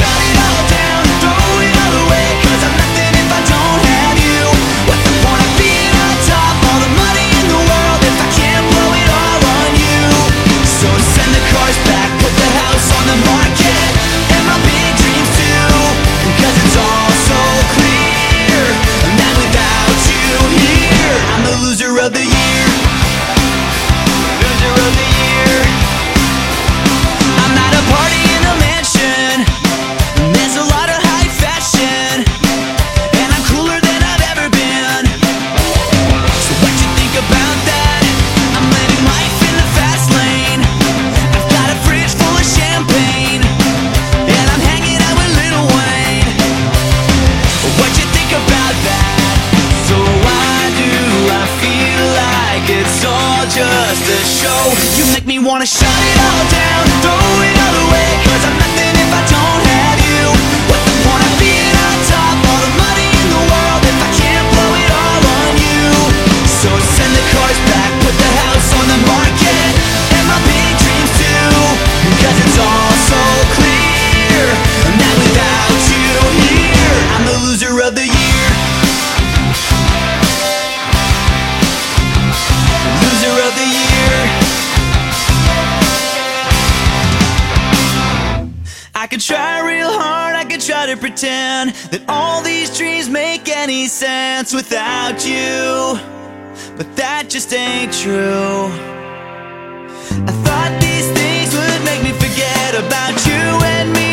shut it all down, throw it all away, 'cause I'm nothing if I don't have you. What's the point of being on top, all the money in the world, if I can't blow it all on you? So send the cars back, put the house on the market, and my big dreams too, 'cause it's all so clear that without you here, I'm the loser of the year. Loser of the year. I'm at a party in a mansion, and there's a lot of high fashion, and I'm cooler than I've ever been. So what you think about that? I'm living life in the fast lane. I've got a fridge full of champagne, and I'm hanging out with Lil Wayne. What you think about that? So why do I feel like it's all just a show? You make me wanna shut it all down, throw it all away, 'cause I'm nothing if I don't have you. What's the point of being on top, all the money in the world, if I can't blow it all on you? So send the cars back, put the house on the market, and my big dreams too, 'cause it's all so clear that without you here, I'm the loser of the year. Loser of the year. I could try real hard, I could try to pretend that all these dreams make any sense without you, but that just ain't true. I thought these things would make me forget about you and me.